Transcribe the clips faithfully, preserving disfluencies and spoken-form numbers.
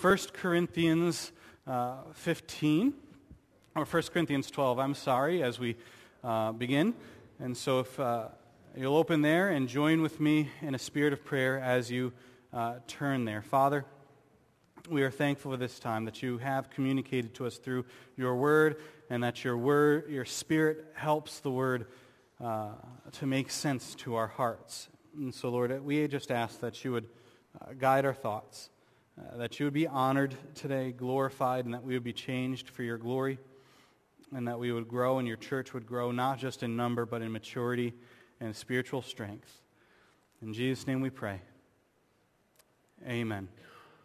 First Corinthians uh, fifteen, or First Corinthians twelve, I'm sorry, as we uh, begin. And so if uh, you'll open there and join with me in a spirit of prayer as you uh, turn there. Father, we are thankful for this time that you have communicated to us through your word, and that your word, your spirit helps the word uh, to make sense to our hearts. And so, Lord, we just ask that you would uh, guide our thoughts, uh, that you would be honored today, glorified, and that we would be changed for your glory, and that we would grow and your church would grow not just in number but in maturity and spiritual strength. In Jesus' name we pray. Amen.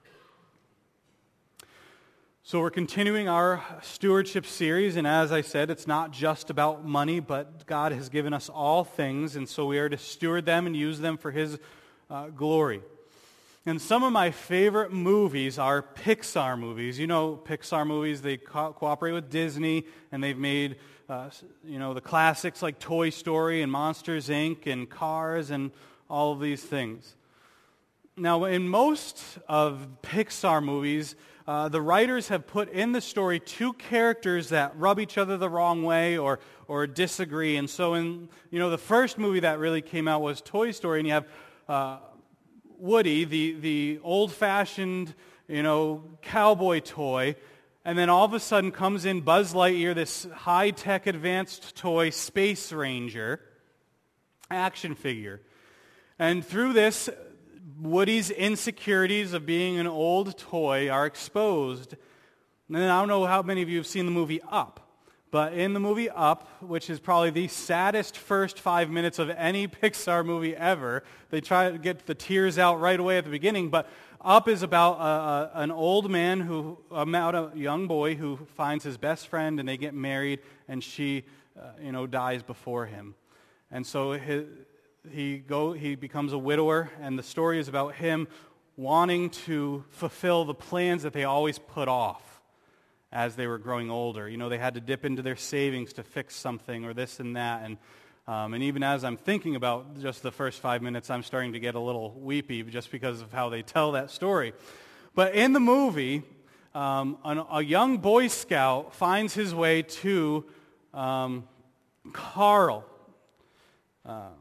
So we're continuing our stewardship series, and as I said, it's not just about money, but God has given us all things, and so we are to steward them and use them for His uh, glory. And some of my favorite movies are Pixar movies. You know, Pixar movies, they co- cooperate with Disney, and they've made, uh, you know, the classics like Toy Story and Monsters, Incorporated and Cars and all of these things. Now, in most of Pixar movies, Uh, the writers have put in the story two characters that rub each other the wrong way or or disagree. And so in, you know, the first movie that really came out was Toy Story, and you have uh, Woody, the, the old-fashioned, you know, cowboy toy, and then all of a sudden comes in Buzz Lightyear, this high-tech advanced toy Space Ranger action figure. And through this, Woody's insecurities of being an old toy are exposed. And I don't know how many of you have seen the movie Up, but in the movie Up, which is probably the saddest first five minutes of any Pixar movie ever, they try to get the tears out right away at the beginning, but Up is about a, a, an old man, who about a young boy who finds his best friend, and they get married, and she, uh, you know, dies before him. And so his... He go. He becomes a widower, and the story is about him wanting to fulfill the plans that they always put off as they were growing older. You know, they had to dip into their savings to fix something or this and that. And um, and even as I'm thinking about just the first five minutes, I'm starting to get a little weepy just because of how they tell that story. But in the movie, um, an, a young Boy Scout finds his way to um, Carl. Uh,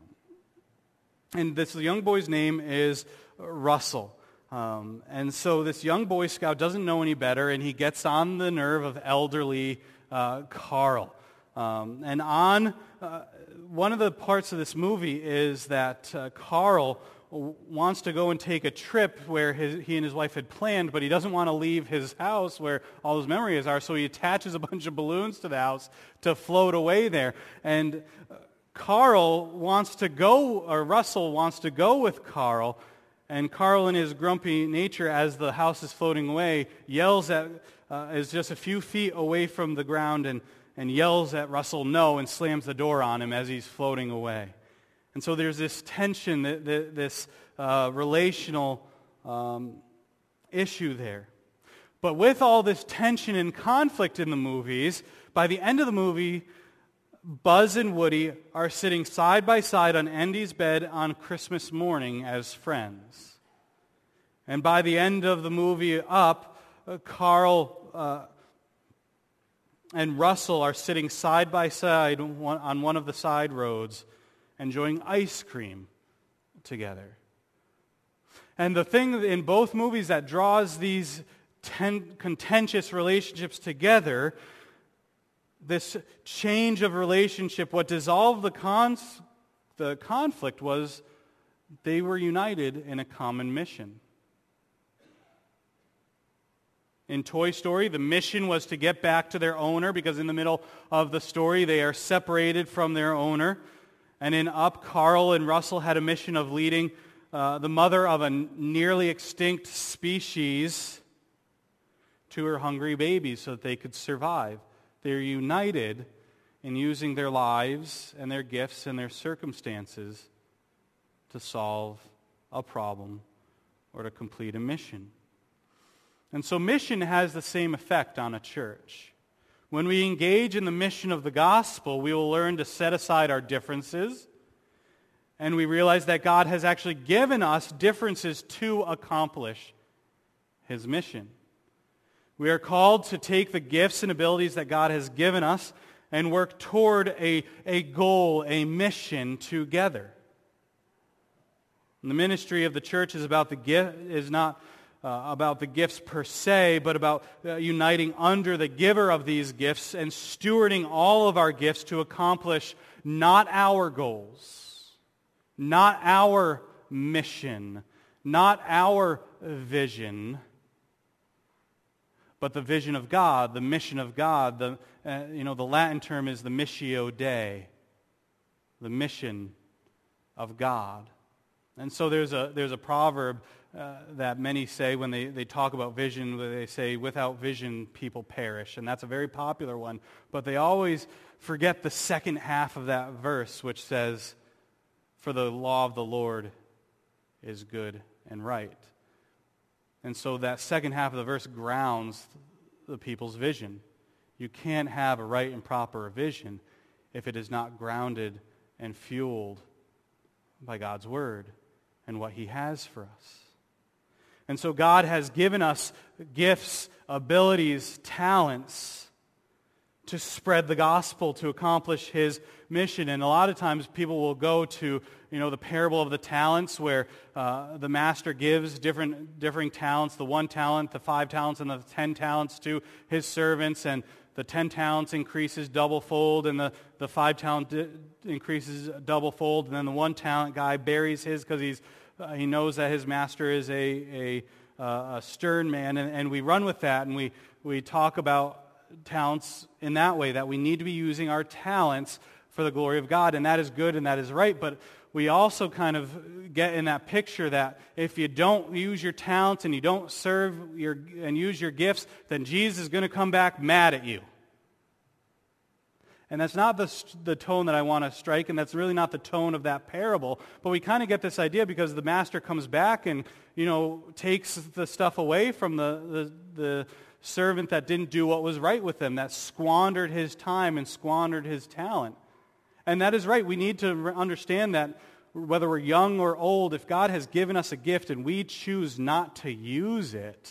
And this young boy's name is Russell. Um, and so this young Boy Scout doesn't know any better, and he gets on the nerve of elderly uh, Carl. Um, and on uh, one of the parts of this movie is that uh, Carl wants to go and take a trip where his, he and his wife had planned, but he doesn't want to leave his house where all his memories are, so he attaches a bunch of balloons to the house to float away there. And uh, Carl wants to go, or Russell wants to go with Carl, and Carl in his grumpy nature, as the house is floating away, yells at, uh, is just a few feet away from the ground, and, and yells at Russell no, and slams the door on him as he's floating away. And so there's this tension, this uh, relational um, issue there. But with all this tension and conflict in the movies, by the end of the movie, Buzz and Woody are sitting side by side on Andy's bed on Christmas morning as friends. And by the end of the movie Up, uh, Carl uh, and Russell are sitting side by side on one of the side roads, enjoying ice cream together. And the thing in both movies that draws these ten- contentious relationships together, this change of relationship, what dissolved the, cons- the conflict was they were united in a common mission. In Toy Story, the mission was to get back to their owner, because in the middle of the story they are separated from their owner. And in Up, Carl and Russell had a mission of leading uh, the mother of a nearly extinct species to her hungry babies so that they could survive. They're united in using their lives and their gifts and their circumstances to solve a problem or to complete a mission. And so mission has the same effect on a church. When we engage in the mission of the gospel, we will learn to set aside our differences, and we realize that God has actually given us differences to accomplish His mission. We are called to take the gifts and abilities that God has given us and work toward a, a goal, a mission together. And the ministry of the church is about the gift is not uh, about the gifts per se, but about uh, uniting under the giver of these gifts and stewarding all of our gifts to accomplish not our goals, not our mission, not our vision, but the vision of God, the mission of God. The uh, you know the Latin term is the missio Dei, the mission of God. And so there's a there's a proverb uh, that many say when they, they talk about vision, where they say, without vision people perish. And that's a very popular one. But they always forget the second half of that verse, which says, for the law of the Lord is good and right. And so that second half of the verse grounds the people's vision. You can't have a right and proper vision if it is not grounded and fueled by God's Word and what He has for us. And so God has given us gifts, abilities, talents to spread the gospel, to accomplish His mission. And a lot of times people will go to, you know, the parable of the talents, where uh, the master gives different differing talents, the one talent, the five talents, and the ten talents to his servants, and the ten talents increases double-fold, and the, the five talent di- increases double-fold, and then the one talent guy buries his because he's uh, he knows that his master is a a, uh, a stern man, and, and we run with that, and we we talk about talents in that way, that we need to be using our talents for the glory of God, and that is good and that is right. But we also kind of get in that picture that if you don't use your talents and you don't serve your and use your gifts, then Jesus is going to come back mad at you. And that's not the, the tone that I want to strike, and that's really not the tone of that parable. But we kind of get this idea because the master comes back and, you know, takes the stuff away from the, the, the servant that didn't do what was right with him, that squandered his time and squandered his talent. And that is right. We need to understand that whether we're young or old, if God has given us a gift and we choose not to use it,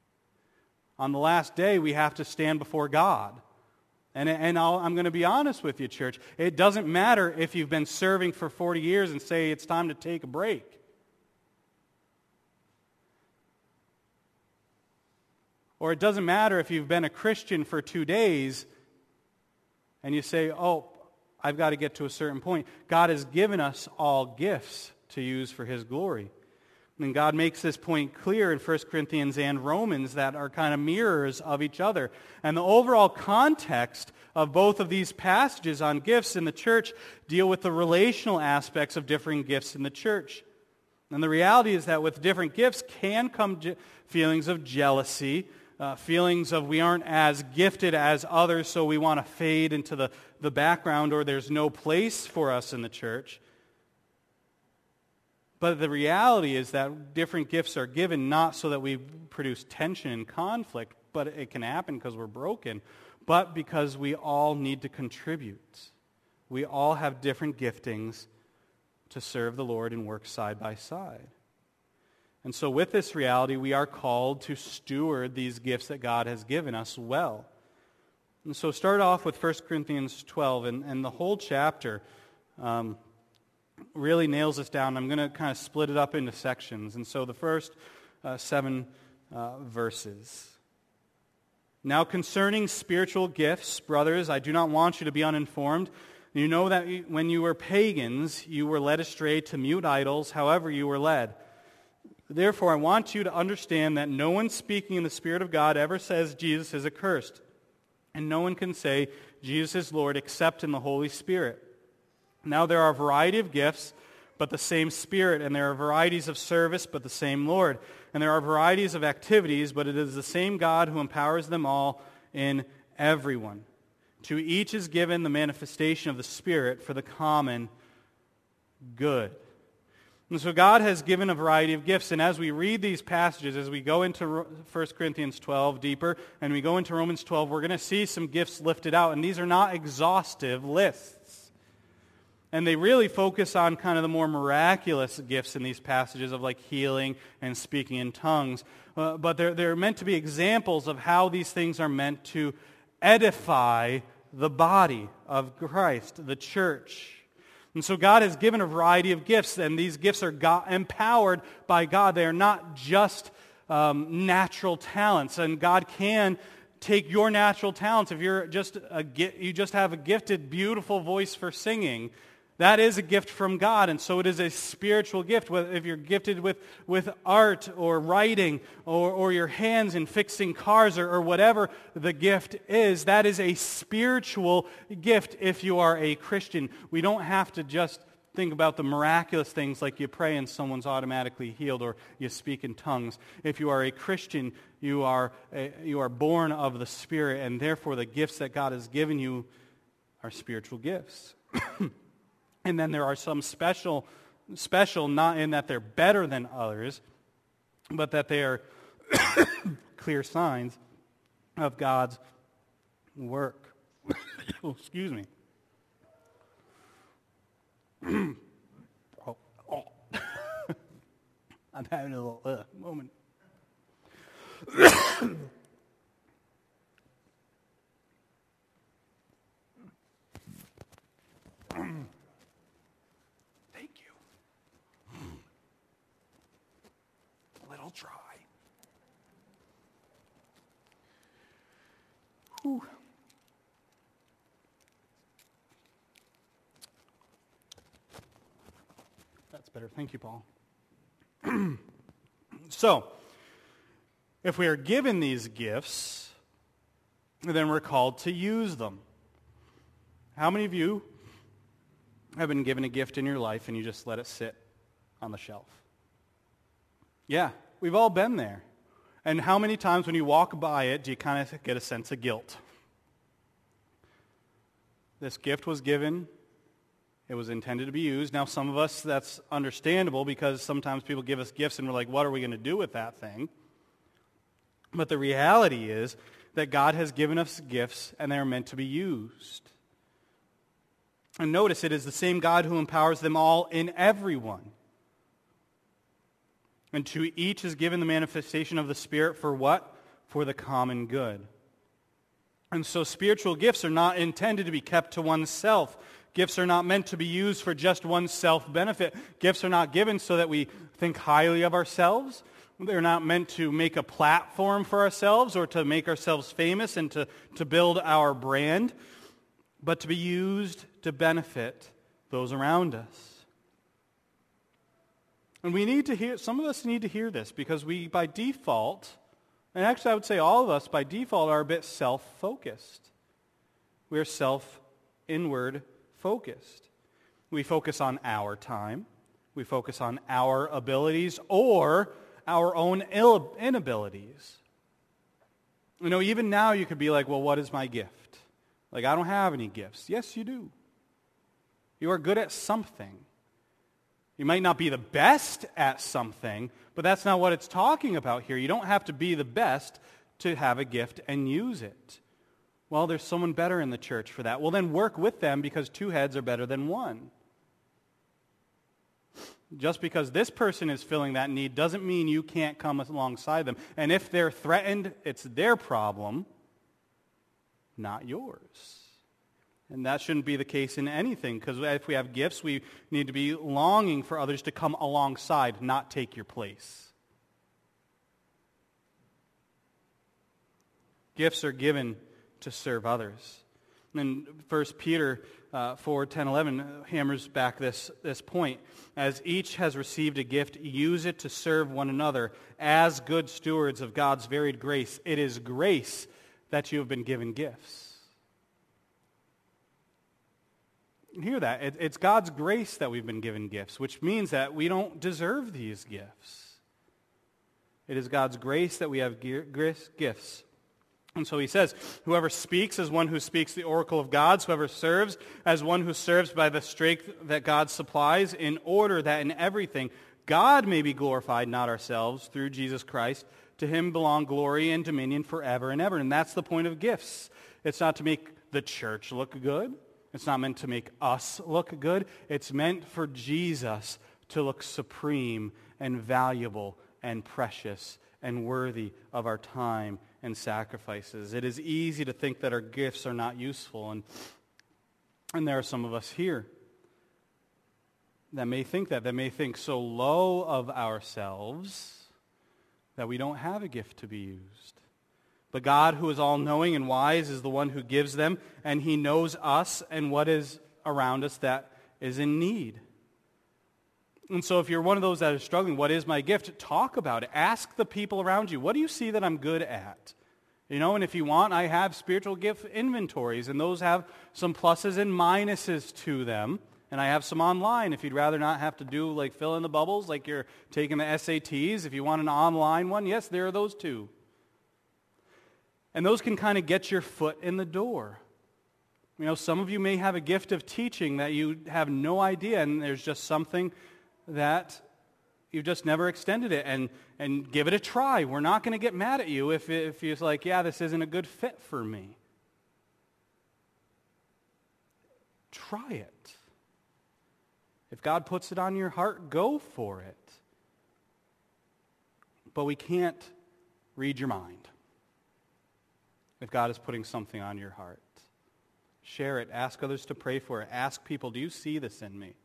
on the last day we have to stand before God. And, and I'll, I'm going to be honest with you, church. It doesn't matter if you've been serving for forty years and say it's time to take a break. Or it doesn't matter if you've been a Christian for two days and you say, oh, I've got to get to a certain point. God has given us all gifts to use for His glory. And God makes this point clear in First Corinthians and Romans that are kind of mirrors of each other. And the overall context of both of these passages on gifts in the church deal with the relational aspects of differing gifts in the church. And the reality is that with different gifts can come je- feelings of jealousy, uh, feelings of we aren't as gifted as others, so we want to fade into the, the background, or there's no place for us in the church. But the reality is that different gifts are given not so that we produce tension and conflict, but it can happen because we're broken, but because we all need to contribute. We all have different giftings to serve the Lord and work side by side. And so with this reality, we are called to steward these gifts that God has given us well. And so start off with First Corinthians twelve, and, and the whole chapter um, really nails this down. I'm going to kind of split it up into sections. And so the first uh, seven uh, verses. Now concerning spiritual gifts, brothers, I do not want you to be uninformed. You know that when you were pagans, you were led astray to mute idols, however you were led. Therefore, I want you to understand that no one speaking in the Spirit of God ever says Jesus is accursed. And no one can say Jesus is Lord except in the Holy Spirit. Now there are a variety of gifts, but the same Spirit. And there are varieties of service, but the same Lord. And there are varieties of activities, but it is the same God who empowers them all in everyone. To each is given the manifestation of the Spirit for the common good. And so God has given a variety of gifts, and as we read these passages, as we go into First Corinthians twelve deeper, and we go into Romans twelve, we're going to see some gifts lifted out, and these are not exhaustive lists. And they really focus on kind of the more miraculous gifts in these passages of like healing and speaking in tongues. Uh, but they're, they're meant to be examples of how these things are meant to edify the body of Christ, the church. And so God has given a variety of gifts, and these gifts are God, empowered by God. They are not just um, natural talents, and God can take your natural talents. If you're just a, you just have a gifted, beautiful voice for singing, that is a gift from God, and so it is a spiritual gift. If you're gifted with, with art or writing or, or your hands in fixing cars or, or whatever the gift is, that is a spiritual gift if you are a Christian. We don't have to just think about the miraculous things like you pray and someone's automatically healed or you speak in tongues. If you are a Christian, you are, a, you are born of the Spirit, and therefore the gifts that God has given you are spiritual gifts. And then there are some special, special not in that they're better than others, but that they are clear signs of God's work. Oh, excuse me. oh, oh. I'm having a little uh, moment. Try. Whew. That's better. Thank you, Paul. So, if we are given these gifts, then we're called to use them. How many of you have been given a gift in your life and you just let it sit on the shelf? Yeah. We've all been there. And how many times when you walk by it do you kind of get a sense of guilt? This gift was given. It was intended to be used. Now, some of us, that's understandable because sometimes people give us gifts and we're like, what are we going to do with that thing? But the reality is that God has given us gifts and they are meant to be used. And notice it is the same God who empowers them all in everyone. And to each is given the manifestation of the Spirit for what? For the common good. And so spiritual gifts are not intended to be kept to oneself. Gifts are not meant to be used for just one's self-benefit. Gifts are not given so that we think highly of ourselves. They're not meant to make a platform for ourselves or to make ourselves famous and to, to build our brand, but to be used to benefit those around us. And we need to hear, some of us need to hear this because we, by default, and actually I would say all of us by default are a bit self-focused. We are self-inward focused. We focus on our time. We focus on our abilities or our own inabilities. You know, even now you could be like, well, what is my gift? Like, I don't have any gifts. Yes, you do. You are good at something. You might not be the best at something, but that's not what it's talking about here. You don't have to be the best to have a gift and use it. Well, there's someone better in the church for that. Well, then work with them because two heads are better than one. Just because this person is filling that need doesn't mean you can't come alongside them. And if they're threatened, it's their problem, not yours. And that shouldn't be the case in anything, because if we have gifts, we need to be longing for others to come alongside, not take your place. Gifts are given to serve others. And First Peter uh, four, ten, eleven hammers back this, this point. As each has received a gift, use it to serve one another as good stewards of God's varied grace. It is grace that you have been given gifts. Hear that. It, it's God's grace that we've been given gifts, which means that we don't deserve these gifts. It is God's grace that we have gifts. And so he says, whoever speaks as one who speaks the oracle of God, whoever serves as one who serves by the strength that God supplies, in order that in everything God may be glorified, not ourselves, through Jesus Christ. To him belong glory and dominion forever and ever. And that's the point of gifts. It's not to make the church look good. It's not meant to make us look good. It's meant for Jesus to look supreme and valuable and precious and worthy of our time and sacrifices. It is easy to think that our gifts are not useful, and, and there are some of us here that may think that, that may think so low of ourselves that we don't have a gift to be used. But God, who is all-knowing and wise, is the one who gives them, and He knows us and what is around us that is in need. And so if you're one of those that is struggling, what is my gift? Talk about it. Ask the people around you, what do you see that I'm good at? You know, and if you want, I have spiritual gift inventories, and those have some pluses and minuses to them. And I have some online if you'd rather not have to do, like, fill in the bubbles like you're taking the S A Ts. If you want an online one, yes, there are those too. And those can kind of get your foot in the door. You know, some of you may have a gift of teaching that you have no idea, and there's just something that you've just never extended it, and, and give it a try. We're not going to get mad at you if, if you're like, yeah, this isn't a good fit for me. Try it. If God puts it on your heart, go for it. But we can't read your mind if God is putting something on your heart. Share it. Ask others to pray for it. Ask people, do you see this in me?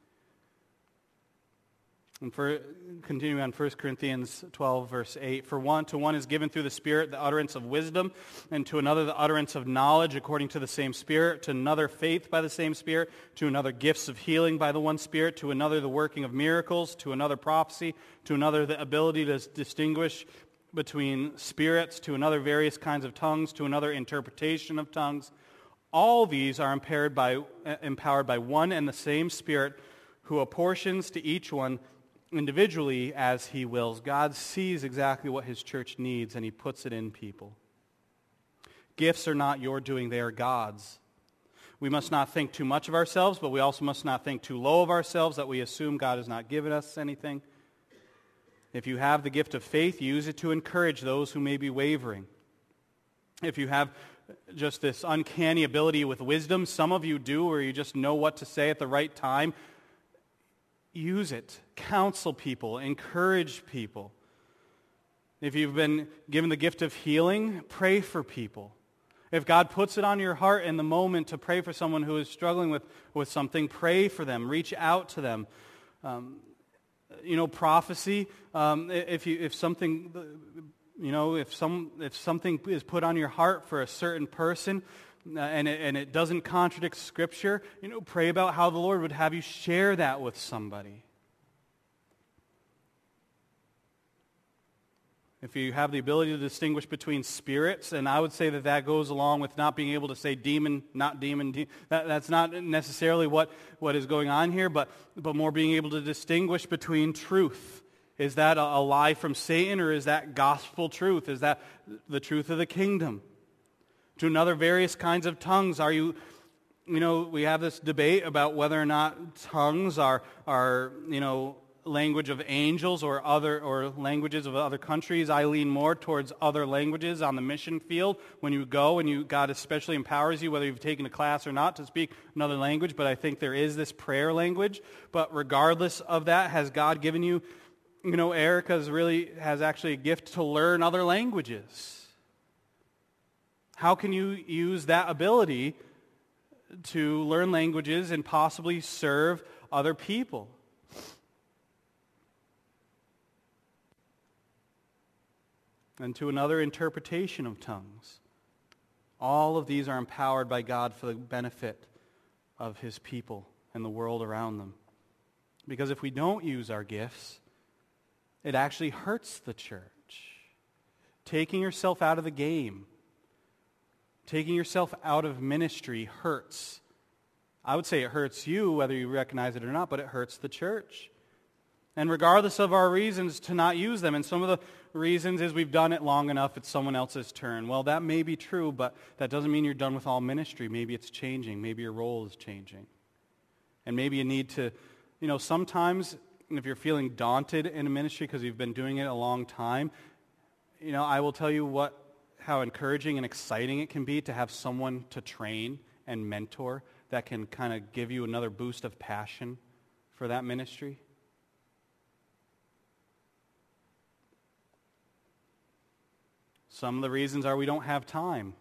And for continuing on First Corinthians twelve, verse eight, for one, to one is given through the Spirit the utterance of wisdom, and to another the utterance of knowledge according to the same Spirit, to another faith by the same Spirit, to another gifts of healing by the one Spirit, to another the working of miracles, to another prophecy, to another the ability to distinguish between spirits, to another various kinds of tongues, to another interpretation of tongues. All these are empowered by, empowered by one and the same Spirit, who apportions to each one individually as He wills. God sees exactly what His church needs, and He puts it in people. Gifts are not your doing, they are God's. We must not think too much of ourselves, but we also must not think too low of ourselves that we assume God has not given us anything. If you have the gift of faith, use it to encourage those who may be wavering. If you have just this uncanny ability with wisdom, some of you do, where you just know what to say at the right time, use it. Counsel people. Encourage people. If you've been given the gift of healing, pray for people. If God puts it on your heart in the moment to pray for someone who is struggling with, with something, pray for them. Reach out to them. Um, you know, prophecy, um, if you if something, you know, if some if something is put on your heart for a certain person, uh, and it, and it doesn't contradict Scripture, you know, pray about how the Lord would have you share that with somebody. If you have the ability to distinguish between spirits, and I would say that that goes along with not being able to say demon, not demon. De- that, that's not necessarily what, what is going on here, but, but more being able to distinguish between truth. Is that a, a lie from Satan, or is that gospel truth? Is that the truth of the kingdom? To another, various kinds of tongues. Are you, you know, we have this debate about whether or not tongues are, are you know, language of angels or other or languages of other countries. I lean more towards other languages on the mission field. When you go and you God especially empowers you, whether you've taken a class or not, to speak another language, but I think there is this prayer language. But regardless of that, has God given you, you know, Erica's really has actually a gift to learn other languages. How can you use that ability to learn languages and possibly serve other people? And to another, interpretation of tongues. All of these are empowered by God for the benefit of His people and the world around them. Because if we don't use our gifts, it actually hurts the church. Taking yourself out of the game, taking yourself out of ministry hurts. I would say it hurts you, whether you recognize it or not, but it hurts the church. And regardless of our reasons to not use them, and some of the reasons is we've done it long enough, it's someone else's turn. Well, that may be true, but that doesn't mean you're done with all ministry. Maybe it's changing. Maybe your role is changing. And maybe you need to, you know, sometimes if you're feeling daunted in a ministry because you've been doing it a long time, you know, I will tell you what, how encouraging and exciting it can be to have someone to train and mentor that can kind of give you another boost of passion for that ministry? Some of the reasons are we don't have time.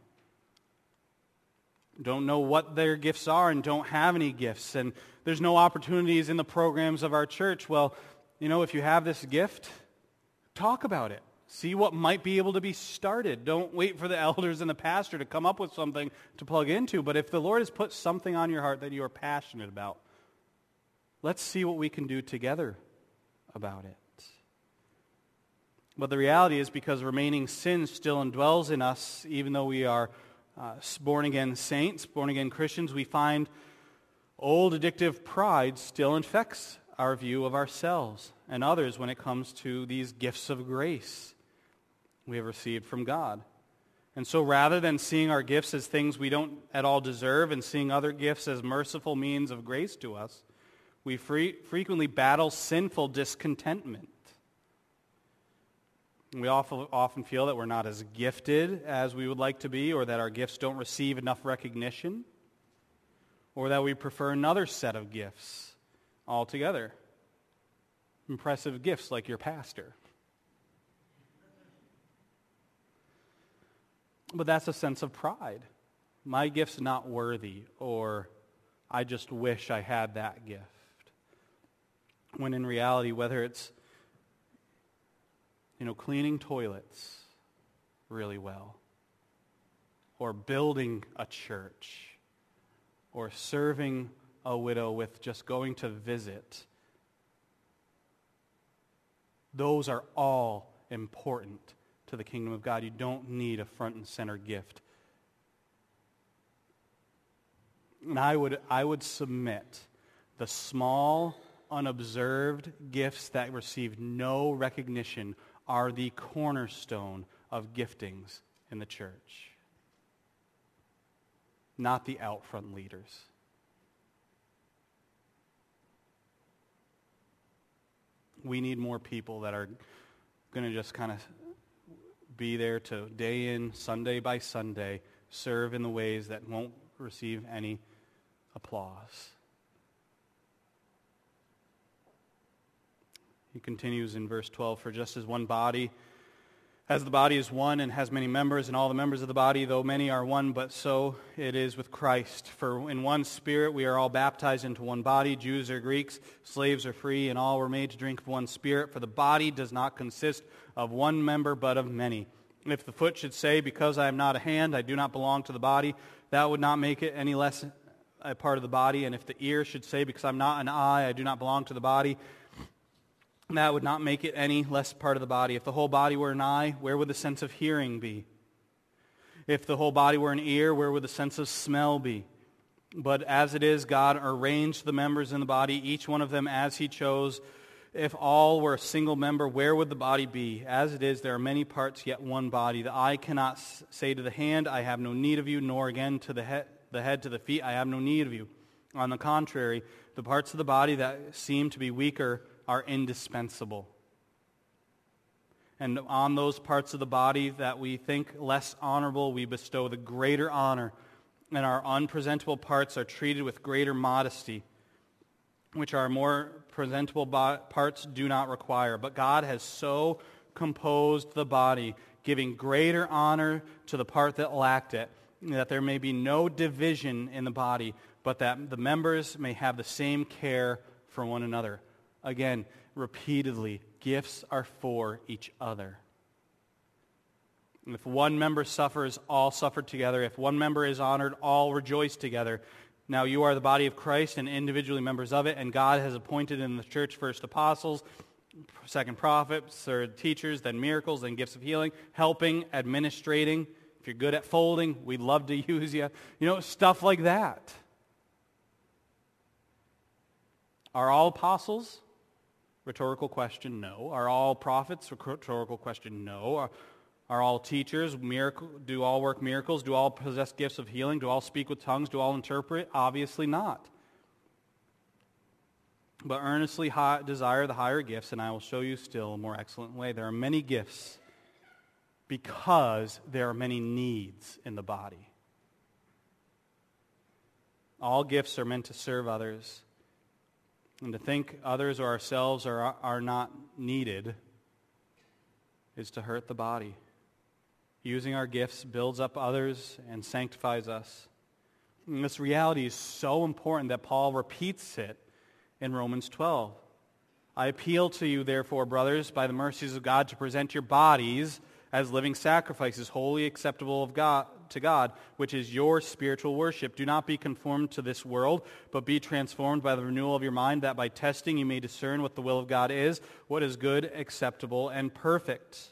Don't know what their gifts are and don't have any gifts. And there's no opportunities in the programs of our church. Well, you know, if you have this gift, talk about it. See what might be able to be started. Don't wait for the elders and the pastor to come up with something to plug into. But if the Lord has put something on your heart that you are passionate about, let's see what we can do together about it. But the reality is, because remaining sin still indwells in us, even though we are uh, born-again saints, born-again Christians, we find old addictive pride still infects our view of ourselves and others when it comes to these gifts of grace we have received from God. And so rather than seeing our gifts as things we don't at all deserve and seeing other gifts as merciful means of grace to us, we free, frequently battle sinful discontentment. We often, often feel that we're not as gifted as we would like to be, or that our gifts don't receive enough recognition, or that we prefer another set of gifts altogether. Impressive gifts like your pastor. But that's a sense of pride. My gift's not worthy, or I just wish I had that gift. When in reality, whether it's you know, cleaning toilets really well, or building a church, or serving a widow with just going to visit, those are all important to the kingdom of God. You don't need a front and center gift. And I would, I would submit the small, unobserved gifts that receive no recognition are the cornerstone of giftings in the church, not the out front leaders. We need more people that are going to just kind of be there to day in, Sunday by Sunday, serve in the ways that won't receive any applause. He continues in verse twelve, "For just as one body, as the body is one and has many members, and all the members of the body, though many, are one, but so it is with Christ. For in one Spirit we are all baptized into one body, Jews or Greeks, slaves or free, and all were made to drink of one Spirit. For the body does not consist of one member, but of many. If the foot should say, because I am not a hand, I do not belong to the body, that would not make it any less a part of the body. And if the ear should say, because I'm not an eye, I do not belong to the body, that would not make it any less part of the body. If the whole body were an eye, where would the sense of hearing be? If the whole body were an ear, where would the sense of smell be? But as it is, God arranged the members in the body, each one of them as He chose. If all were a single member, where would the body be? As it is, there are many parts, yet one body. The eye cannot say to the hand, I have no need of you, nor again to the head, the head to the feet, I have no need of you. On the contrary, the parts of the body that seem to be weaker are indispensable. And on those parts of the body that we think less honorable, we bestow the greater honor, and our unpresentable parts are treated with greater modesty, which our more presentable bo- parts do not require. But God has so composed the body, giving greater honor to the part that lacked it, that there may be no division in the body, but that the members may have the same care for one another. Again, repeatedly, gifts are for each other. And if one member suffers, all suffer together. If one member is honored, all rejoice together. Now you are the body of Christ and individually members of it, and God has appointed in the church first apostles, second prophets, third teachers, then miracles, then gifts of healing, helping, administrating. If you're good at folding, we'd love to use you. You know, stuff like that. Are all apostles? Rhetorical question, no. Are all prophets? Rhetorical question, no. Are, are all teachers? Miracle, do all work miracles? Do all possess gifts of healing? Do all speak with tongues? Do all interpret? Obviously not. But earnestly high, desire the higher gifts, and I will show you still a more excellent way. There are many gifts because there are many needs in the body. All gifts are meant to serve others. And to think others or ourselves are, are not needed is to hurt the body. Using our gifts builds up others and sanctifies us. And this reality is so important that Paul repeats it in Romans twelve. I appeal to you, therefore, brothers, by the mercies of God, to present your bodies as living sacrifices, wholly acceptable of God, to God, which is your spiritual worship. Do not be conformed to this world, but be transformed by the renewal of your mind, that by testing you may discern what the will of God is, what is good, acceptable, and perfect.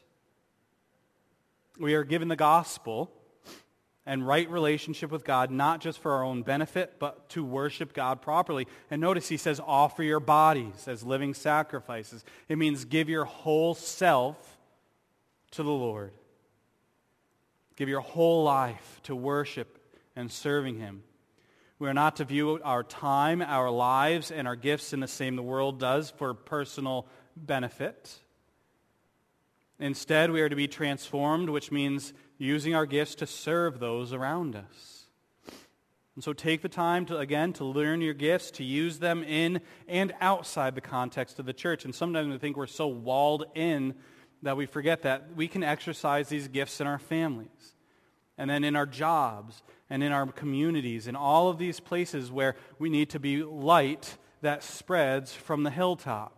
We are given the gospel and right relationship with God, not just for our own benefit, but to worship God properly. And notice he says, offer your bodies as living sacrifices. It means give your whole self to the Lord. Give your whole life to worship and serving him. We are not to view our time, our lives, and our gifts in the same the world does for personal benefit. Instead, we are to be transformed, which means using our gifts to serve those around us. And so take the time, to again, to learn your gifts, to use them in and outside the context of the church. And sometimes we think we're so walled in that we forget that we can exercise these gifts in our families, and then in our jobs, and in our communities, in all of these places where we need to be light that spreads from the hilltop.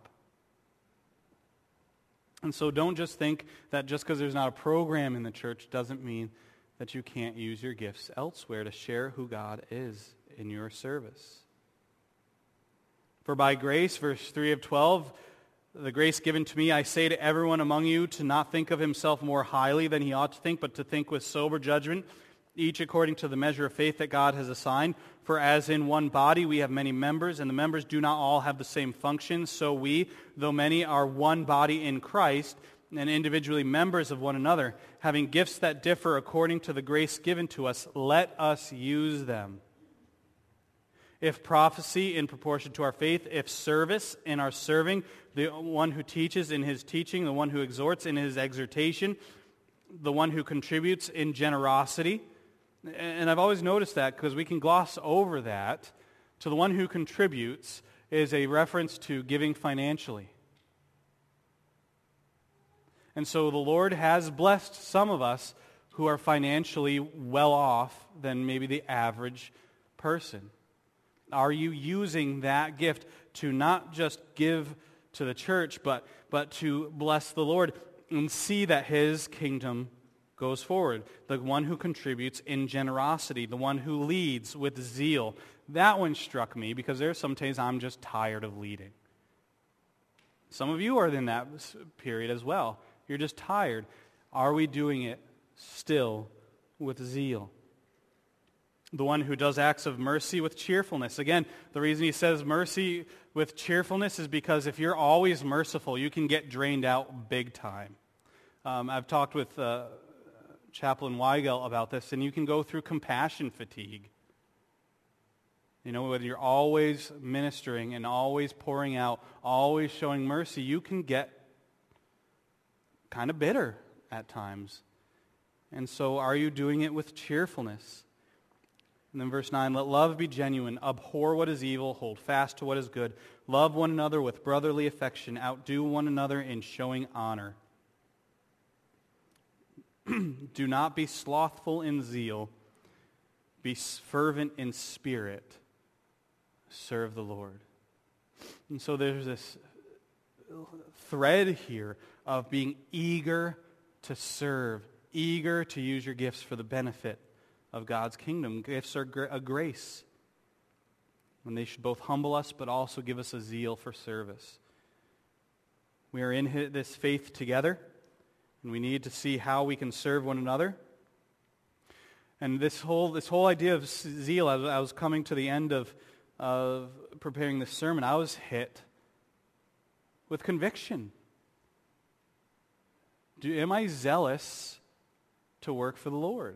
And so don't just think that just because there's not a program in the church doesn't mean that you can't use your gifts elsewhere to share who God is in your service. For by grace, verse three of twelve, the grace given to me, I say to everyone among you to not think of himself more highly than he ought to think, but to think with sober judgment, each according to the measure of faith that God has assigned. For as in one body we have many members, and the members do not all have the same function, so we, though many, are one body in Christ, and individually members of one another, having gifts that differ according to the grace given to us, let us use them. If prophecy, in proportion to our faith; if service, in our serving; the one who teaches, in his teaching; the one who exhorts, in his exhortation; the one who contributes, in generosity. And I've always noticed that because we can gloss over that. To the one who contributes is a reference to giving financially. And so the Lord has blessed some of us who are financially well off than maybe the average person. Are you using that gift to not just give to the church, but, but to bless the Lord and see that his kingdom goes forward? The one who contributes in generosity, the one who leads with zeal. That one struck me because there's some days I'm just tired of leading. Some of you are in that period as well. You're just tired. Are we doing it still with zeal? The one who does acts of mercy with cheerfulness. Again, the reason he says mercy with cheerfulness is because if you're always merciful, you can get drained out big time. Um, I've talked with uh, Chaplain Weigel about this, and you can go through compassion fatigue. You know, whether you're always ministering and always pouring out, always showing mercy, you can get kind of bitter at times. And so are you doing it with cheerfulness? And then verse nine, let love be genuine, abhor what is evil, hold fast to what is good, love one another with brotherly affection, outdo one another in showing honor. Do not be slothful in zeal, be fervent in spirit, serve the Lord. And so there's this thread here of being eager to serve, eager to use your gifts for the benefit of God's kingdom. Gifts are a grace, and they should both humble us but also give us a zeal for service. We are in this faith together, and we need to see how we can serve one another. And this whole this whole idea of zeal, as I was coming to the end of, of preparing this sermon, I was hit with conviction. Do, am I zealous to work for the Lord?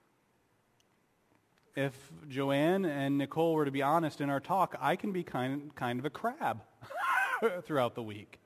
If Joanne and Nicole were to be honest in our talk, I can be kind, kind of a crab throughout the week.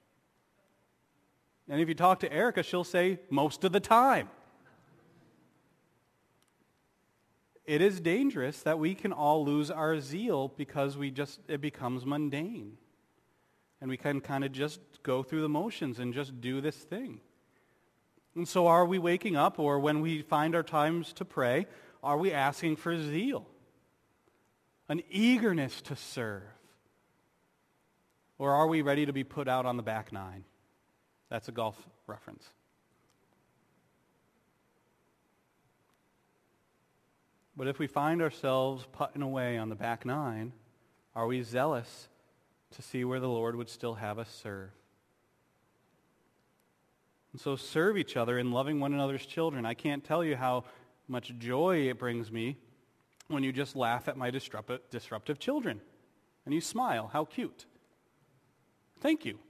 And if you talk to Erica, she'll say most of the time. it is dangerous that we can all lose our zeal because we just it becomes mundane. And we can kind of just go through the motions and just do this thing. And so are we waking up, or when we find our times to pray, are we asking for zeal? An eagerness to serve? Or are we ready to be put out on the back nine? That's a golf reference. But if we find ourselves putting away on the back nine, are we zealous to see where the Lord would still have us serve? And so serve each other in loving one another's children. I can't tell you how much joy it brings me when you just laugh at my disruptive, disruptive children and you smile. How cute. Thank you.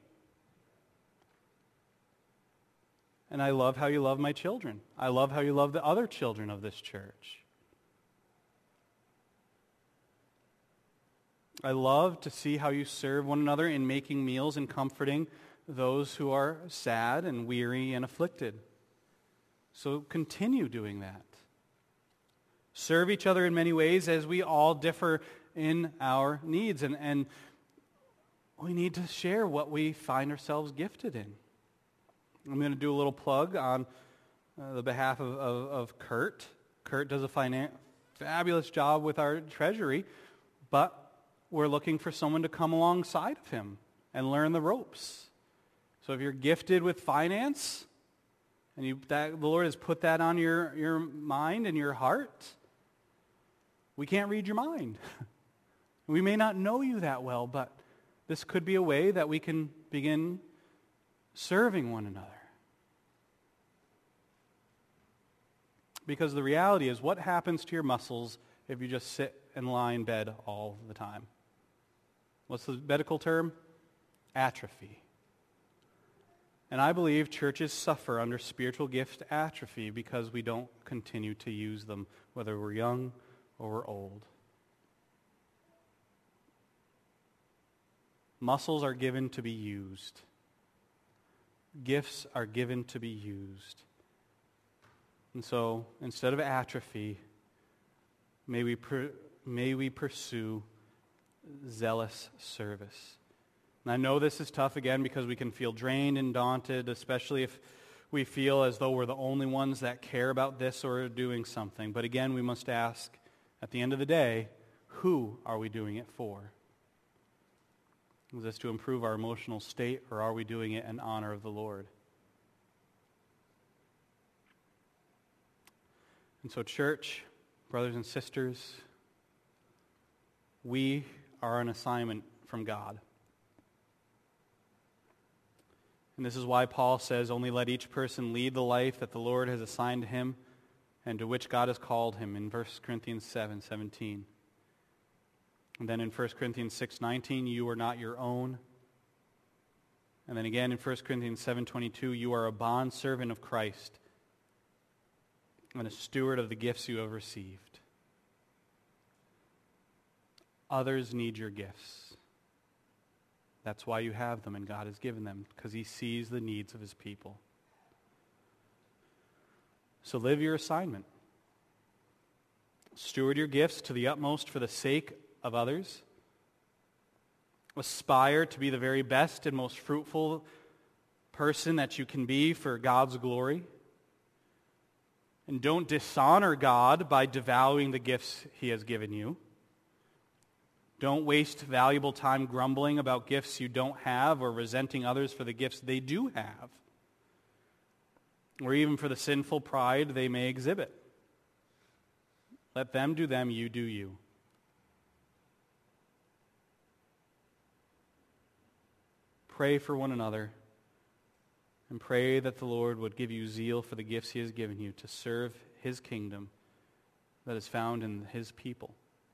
And I love how you love my children. I love how you love the other children of this church. I love to see how you serve one another in making meals and comforting those who are sad and weary and afflicted. So continue doing that. Serve each other in many ways as we all differ in our needs. And, and we need to share what we find ourselves gifted in. I'm going to do a little plug on uh, the behalf of, of, of Kurt. Kurt does a finan- fabulous job with our treasury, but we're looking for someone to come alongside of him and learn the ropes. So if you're gifted with finance, and you, that, the Lord has put that on your, your mind and your heart, we can't read your mind. We may not know you that well, but this could be a way that we can begin serving one another. Because the reality is, what happens to your muscles if you just sit and lie in bed all the time? What's the medical term? Atrophy. And I believe churches suffer under spiritual gift atrophy because we don't continue to use them, whether we're young or we're old. Muscles are given to be used. Gifts are given to be used. And so, instead of atrophy, may we per, may we pursue zealous service. And I know this is tough again because we can feel drained and daunted, especially if we feel as though we're the only ones that care about this or are doing something. But again, we must ask, at the end of the day, who are we doing it for? Is this to improve our emotional state, or are we doing it in honor of the Lord? And so, church, brothers and sisters, we are an assignment from God. And this is why Paul says, only let each person lead the life that the Lord has assigned to him and to which God has called him, in First Corinthians seven seventeen. And then in First Corinthians six nineteen, you are not your own. And then again in First Corinthians seven twenty-two, you are a bondservant of Christ and a steward of the gifts you have received. Others need your gifts. That's why you have them, and God has given them, because he sees the needs of his people. So live your assignment. Steward your gifts to the utmost for the sake of others. Aspire to be the very best and most fruitful person that you can be for God's glory. And don't dishonor God by devaluing the gifts he has given you. Don't waste valuable time grumbling about gifts you don't have or resenting others for the gifts they do have, or even for the sinful pride they may exhibit. Let them do them, you do you. Pray for one another, and pray that the Lord would give you zeal for the gifts he has given you to serve his kingdom that is found in his people.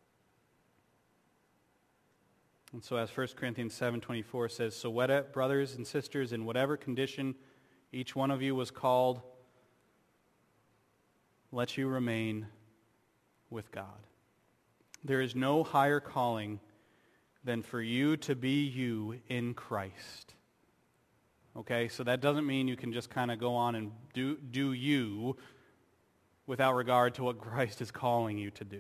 And so as First Corinthians seven twenty-four says, so what, brothers and sisters, in whatever condition each one of you was called, let you remain with God. There is no higher calling than for you to be you in Christ. Okay, so that doesn't mean you can just kind of go on and do, do you without regard to what Christ is calling you to do.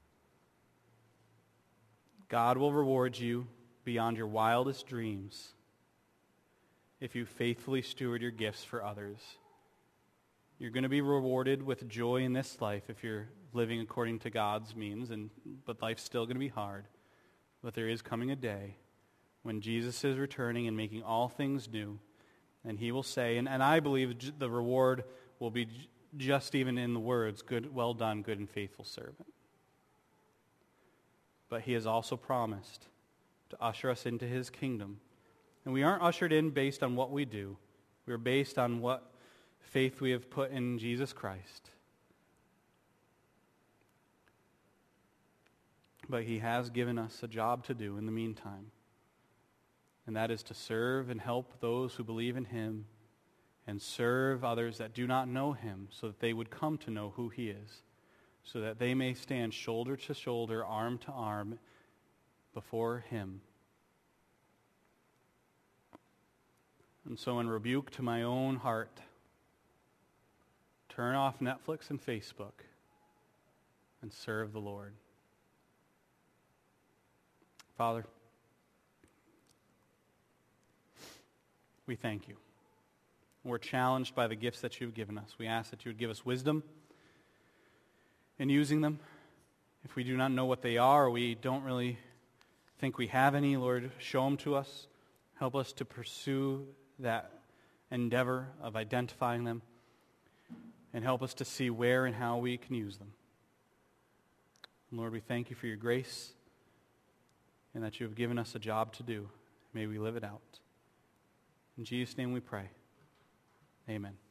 God will reward you beyond your wildest dreams if you faithfully steward your gifts for others. You're going to be rewarded with joy in this life if you're living according to God's means, and but life's still going to be hard. But there is coming a day when Jesus is returning and making all things new, and he will say, and, and I believe the reward will be j- just even in the words, "Good, well done, good and faithful servant." But he has also promised to usher us into his kingdom. And we aren't ushered in based on what we do. We're based on what faith we have put in Jesus Christ. But he has given us a job to do in the meantime. And that is to serve and help those who believe in him and serve others that do not know him so that they would come to know who he is, so that they may stand shoulder to shoulder, arm to arm before him. And so in rebuke to my own heart, turn off Netflix and Facebook and serve the Lord. Father, we thank you. We're challenged by the gifts that you've given us. We ask that you would give us wisdom in using them. If we do not know what they are, or we don't really think we have any, Lord, show them to us. Help us to pursue that endeavor of identifying them, and help us to see where and how we can use them. Lord, we thank you for your grace and that you have given us a job to do. May we live it out. In Jesus' name we pray. Amen.